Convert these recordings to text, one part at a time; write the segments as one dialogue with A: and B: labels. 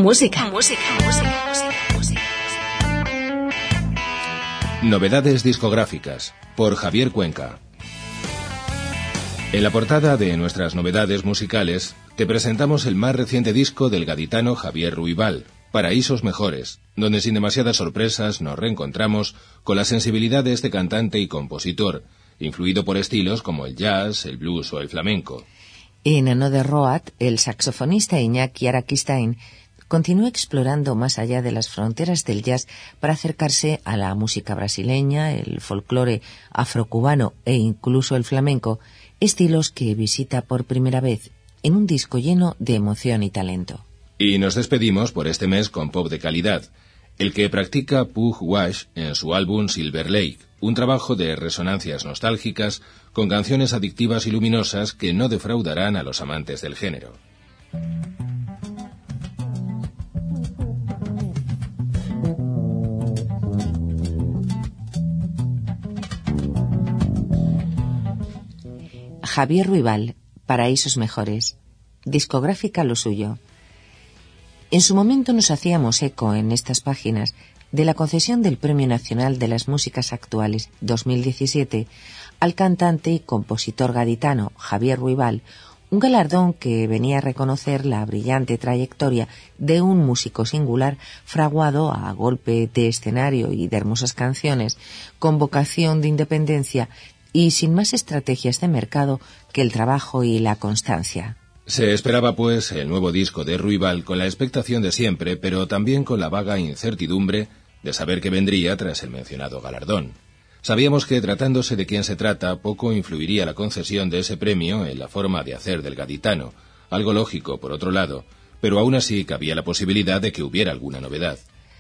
A: Música.
B: Novedades discográficas, por Javier Cuenca. En la portada de nuestras novedades musicales, te presentamos el más reciente disco del gaditano Javier Ruibal, Paraísos Mejores, donde sin demasiadas sorpresas nos reencontramos con la sensibilidad de este cantante y compositor, influido por estilos como el jazz, el blues o el flamenco.
C: En Another Road, el saxofonista Iñaki Arakistain continúa explorando más allá de las fronteras del jazz para acercarse a la música brasileña, el folclore afrocubano e incluso el flamenco, estilos que visita por primera vez en un disco lleno de emoción y talento.
B: Y nos despedimos por este mes con pop de calidad, el que practica Pugh Wash en su álbum Silver Lake, un trabajo de resonancias nostálgicas con canciones adictivas y luminosas que no defraudarán a los amantes del género.
C: Javier Ruibal, Paraísos Mejores. Discográfica lo suyo. En su momento nos hacíamos eco en estas páginas de la concesión del Premio Nacional de las Músicas Actuales 2017 al cantante y compositor gaditano Javier Ruibal, un galardón que venía a reconocer la brillante trayectoria de un músico singular fraguado a golpe de escenario y de hermosas canciones, con vocación de independencia y sin más estrategias de mercado que el trabajo y la constancia.
B: Se esperaba, pues, el nuevo disco de Ruibal con la expectación de siempre, pero también con la vaga incertidumbre de saber qué vendría tras el mencionado galardón. Sabíamos que, tratándose de quien se trata, poco influiría la concesión de ese premio en la forma de hacer del gaditano, algo lógico, por otro lado, pero aún así cabía la posibilidad de que hubiera alguna novedad.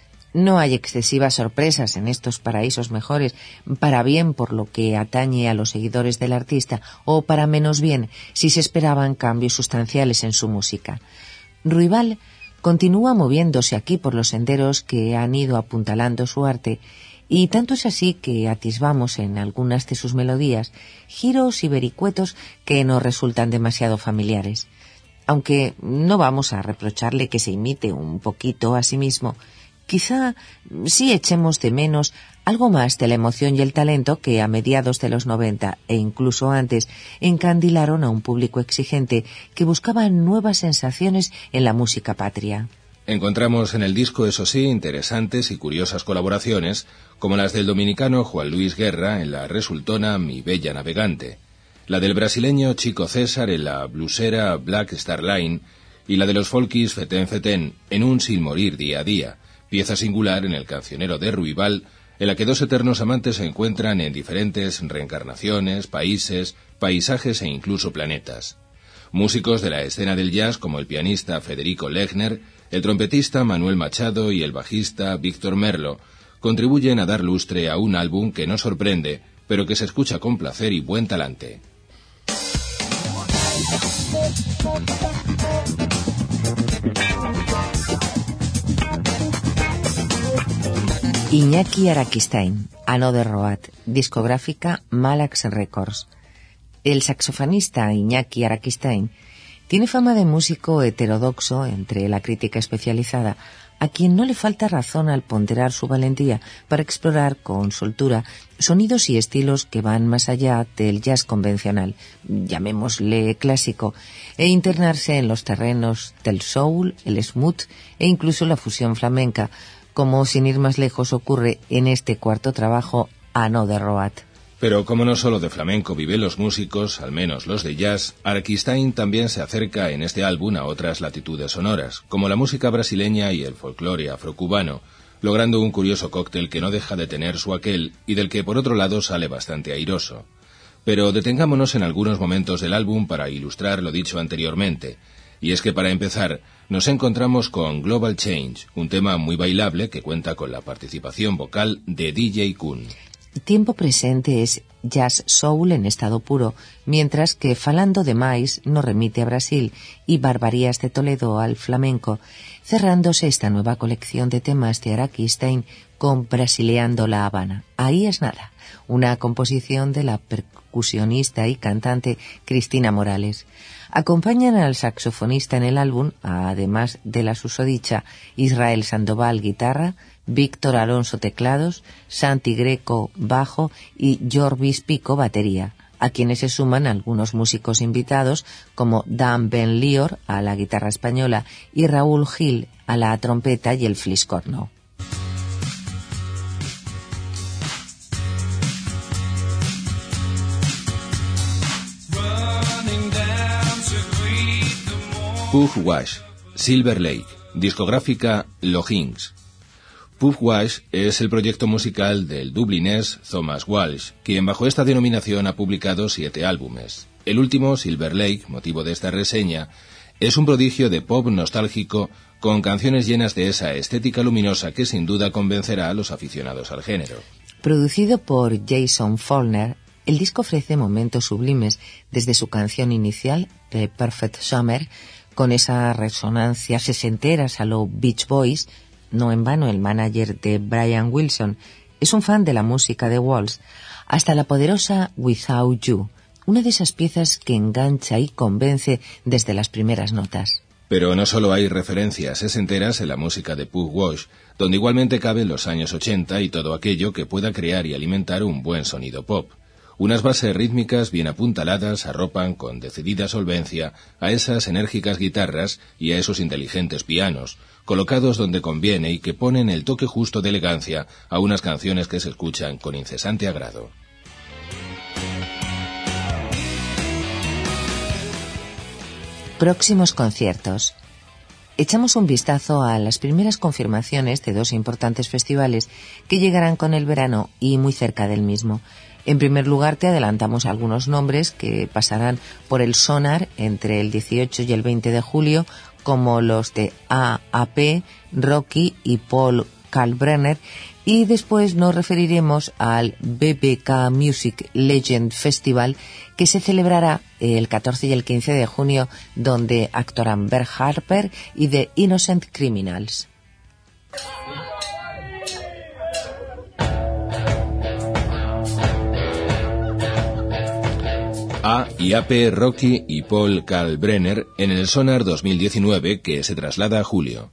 C: No hay excesivas sorpresas en estos Paraísos Mejores, para bien por lo que atañe a los seguidores del artista, o para menos bien si se esperaban cambios sustanciales en su música. Ruibal continúa moviéndose aquí por los senderos que han ido apuntalando su arte, y tanto es así que atisbamos en algunas de sus melodías giros y vericuetos que nos resultan demasiado familiares. Aunque no vamos a reprocharle que se imite un poquito a sí mismo, quizá sí echemos de menos algo más de la emoción y el talento que a mediados de los 90 e incluso antes encandilaron a un público exigente que buscaba nuevas sensaciones en la música patria.
B: Encontramos en el disco, eso sí, interesantes y curiosas colaboraciones, como las del dominicano Juan Luis Guerra en la resultona Mi Bella Navegante, la del brasileño Chico César en la blusera Black Star Line y la de los folkis Fetén Fetén en Un Sin Morir Día a Día, pieza singular en el cancionero de Ruibal, en la que dos eternos amantes se encuentran en diferentes reencarnaciones, países, paisajes e incluso planetas. Músicos de la escena del jazz como el pianista Federico Lechner, el trompetista Manuel Machado y el bajista Víctor Merlo contribuyen a dar lustre a un álbum que no sorprende, pero que se escucha con placer y buen talante.
C: Iñaki Arakistain, Another Road, discográfica Malax Records. El saxofonista Iñaki Arakistain tiene fama de músico heterodoxo entre la crítica especializada, a quien no le falta razón al ponderar su valentía para explorar con soltura sonidos y estilos que van más allá del jazz convencional, llamémosle clásico, e internarse en los terrenos del soul, el smooth e incluso la fusión flamenca, como sin ir más lejos ocurre en este cuarto trabajo, Another Road.
B: Pero como no solo de flamenco viven los músicos, al menos los de jazz, Arakistain también se acerca en este álbum a otras latitudes sonoras, como la música brasileña y el folclore afrocubano, logrando un curioso cóctel que no deja de tener su aquel y del que por otro lado sale bastante airoso. Pero detengámonos en algunos momentos del álbum para ilustrar lo dicho anteriormente, y es que para empezar nos encontramos con Global Change, un tema muy bailable que cuenta con la participación vocal de DJ Kun.
C: Tiempo presente es jazz soul en estado puro, mientras que Falando Demais nos remite a Brasil y Barbarías de Toledo al flamenco, cerrándose esta nueva colección de temas de Araki Stein con Brasileando La Habana. Ahí es nada, una composición de la percusionista y cantante Cristina Morales. Acompañan al saxofonista en el álbum, además de la susodicha, Israel Sandoval guitarra, Víctor Alonso teclados, Santi Greco bajo y Jorvis Pico batería, a quienes se suman algunos músicos invitados como Dan Ben Lior a la guitarra española y Raúl Gil a la trompeta y el fliscorno.
B: Pugwash, Silver Lake, discográfica Loginks. Pugwash es el proyecto musical del dublinés Thomas Walsh, quien bajo esta denominación ha publicado 7 álbumes. El último, Silver Lake, motivo de esta reseña, es un prodigio de pop nostálgico con canciones llenas de esa estética luminosa que sin duda convencerá a los aficionados al género.
C: Producido por Jason Faulkner, el disco ofrece momentos sublimes desde su canción inicial, The Perfect Summer, con esas resonancias sesenteras a lo Beach Boys. No en vano el manager de Brian Wilson es un fan de la música de Walsh, hasta la poderosa Without You, una de esas piezas que engancha y convence desde las primeras notas.
B: Pero no solo hay referencias sesenteras en la música de Pugwash, donde igualmente caben los años 80 y todo aquello que pueda crear y alimentar un buen sonido pop. Unas bases rítmicas bien apuntaladas arropan con decidida solvencia a esas enérgicas guitarras y a esos inteligentes pianos, colocados donde conviene y que ponen el toque justo de elegancia a unas canciones que se escuchan con incesante agrado.
C: Próximos conciertos. Echamos un vistazo a las primeras confirmaciones de 2 importantes festivales que llegarán con el verano y muy cerca del mismo. En primer lugar, te adelantamos algunos nombres que pasarán por el Sonar entre el 18 y el 20 de julio, como los de A.A.P., Rocky y Paul Kalkbrenner, y después nos referiremos al BBK Music Legend Festival, que se celebrará el 14 y el 15 de junio, donde actuarán Bert Harper y The Innocent Criminals.
B: A.I.A.P., Rocky y Paul Kalkbrenner en el Sonar 2019, que se traslada a julio.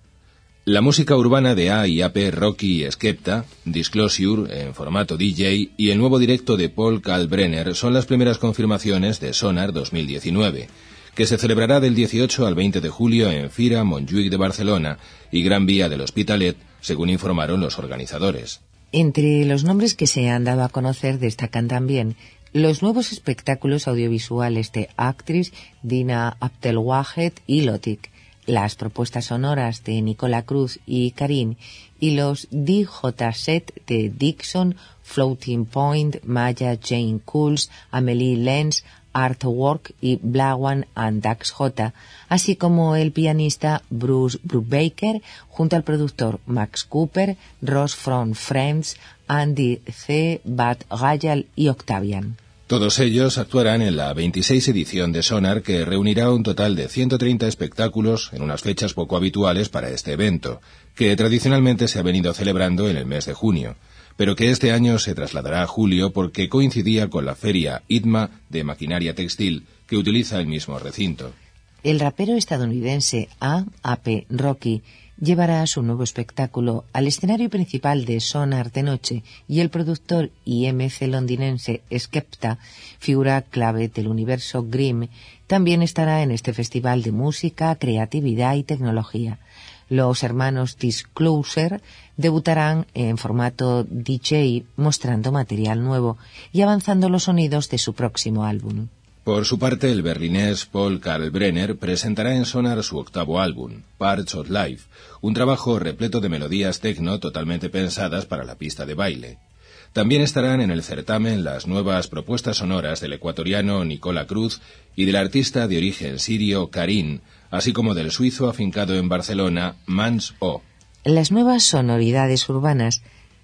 B: La música urbana de A.I.A.P., Rocky y Skepta, Disclosure en formato DJ y el nuevo directo de Paul Kalkbrenner son las primeras confirmaciones de Sonar 2019, que se celebrará del 18 al 20 de julio en Fira Montjuïc de Barcelona y Gran Vía del Hospitalet, según informaron los organizadores.
C: Entre los nombres que se han dado a conocer destacan también los nuevos espectáculos audiovisuales de Actris, Dina Abdelwahed y Lotic, las propuestas sonoras de Nicola Cruz y Karin y los DJ set de Dixon, Floating Point, Maya Jane Cools, Amelie Lenz, Artwork y Blawan and Dax J, así como el pianista Bruce Brubaker junto al productor Max Cooper, Ross from Friends, Andy C., Bad Gayal y Octavian.
B: Todos ellos actuarán en la 26 edición de Sonar, que reunirá un total de 130 espectáculos en unas fechas poco habituales para este evento, que tradicionalmente se ha venido celebrando en el mes de junio, pero que este año se trasladará a julio porque coincidía con la feria ITMA de maquinaria textil, que utiliza el mismo recinto.
C: El rapero estadounidense A.A.P. Rocky llevará su nuevo espectáculo al escenario principal de Sonar de noche y el productor IMC londinense Skepta, figura clave del universo Grimm, también estará en este festival de música, creatividad y tecnología. Los hermanos Disclosure debutarán en formato DJ mostrando material nuevo y avanzando los sonidos de su próximo álbum.
B: Por su parte, el berlinés Paul Kalkbrenner presentará en Sonar su octavo álbum, Parts of Life, un trabajo repleto de melodías techno totalmente pensadas para la pista de baile. También estarán en el certamen las nuevas propuestas sonoras del ecuatoriano Nicola Cruz y del artista de origen sirio Karin, así como del suizo afincado en Barcelona Mans O.
C: Las nuevas sonoridades urbanas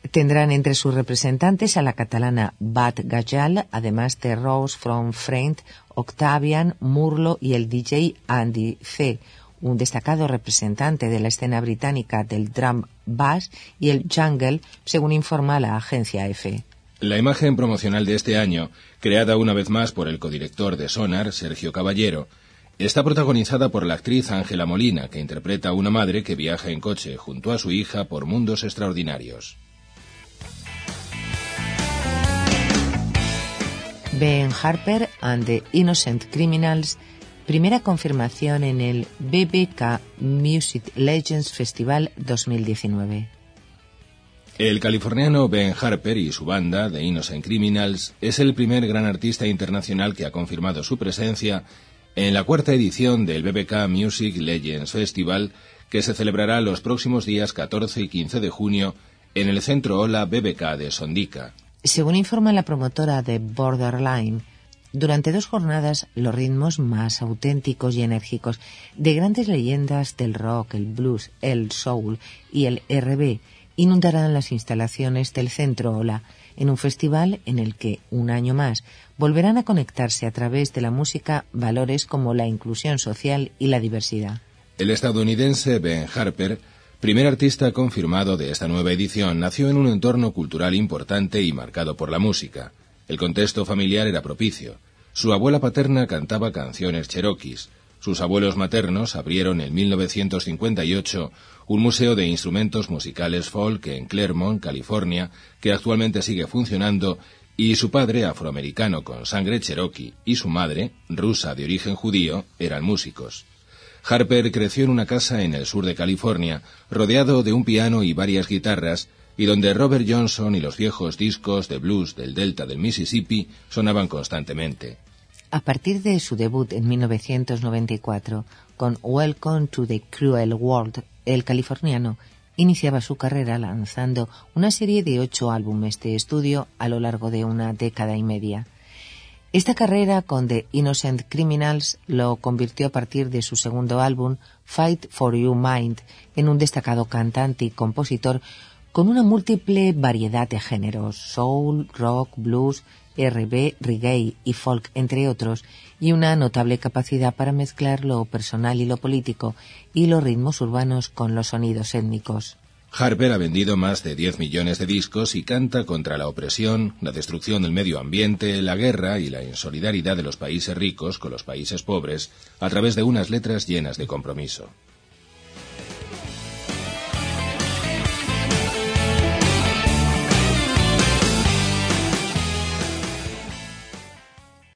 C: Tendrán entre sus representantes a la catalana Bat Gajal, además de Rose from Friend, Octavian, Murlo y el DJ Andy C., un destacado representante de la escena británica del drum bass y el jungle, según informa la agencia EFE.
B: La imagen promocional de este año, creada una vez más por el codirector de Sonar, Sergio Caballero, está protagonizada por la actriz Ángela Molina, que interpreta a una madre que viaja en coche junto a su hija por mundos extraordinarios.
C: Ben Harper and the Innocent Criminals, primera confirmación en el BBK Music Legends Festival 2019.
B: El californiano Ben Harper y su banda, The Innocent Criminals, es el primer gran artista internacional que ha confirmado su presencia en la cuarta edición del BBK Music Legends Festival, que se celebrará los próximos días 14 y 15 de junio en el Centro Ola BBK de Sondica.
C: Según informa la promotora de Borderline, durante 2 jornadas los ritmos más auténticos y enérgicos de grandes leyendas del rock, el blues, el soul y el R&B inundarán las instalaciones del Centro Ola, en un festival en el que, un año más, volverán a conectarse a través de la música valores como la inclusión social y la diversidad.
B: El estadounidense Ben Harper, primer artista confirmado de esta nueva edición, nació en un entorno cultural importante y marcado por la música. El contexto familiar era propicio. Su abuela paterna cantaba canciones cherokees. Sus abuelos maternos abrieron en 1958 un museo de instrumentos musicales folk en Claremont, California, que actualmente sigue funcionando, y su padre, afroamericano con sangre cherokee, y su madre, rusa de origen judío, eran músicos. Harper creció en una casa en el sur de California, rodeado de un piano y varias guitarras, y donde Robert Johnson y los viejos discos de blues del delta del Mississippi sonaban constantemente.
C: A partir de su debut en 1994, con Welcome to the Cruel World, el californiano iniciaba su carrera lanzando una serie de 8 álbumes de estudio a lo largo de una década y media. Esta carrera con The Innocent Criminals lo convirtió a partir de su segundo álbum, Fight for Your Mind, en un destacado cantante y compositor con una múltiple variedad de géneros, soul, rock, blues, R&B, reggae y folk, entre otros, y una notable capacidad para mezclar lo personal y lo político, y los ritmos urbanos con los sonidos étnicos.
B: Harper ha vendido más de 10 millones de discos y canta contra la opresión, la destrucción del medio ambiente, la guerra y la insolidaridad de los países ricos con los países pobres a través de unas letras llenas de compromiso.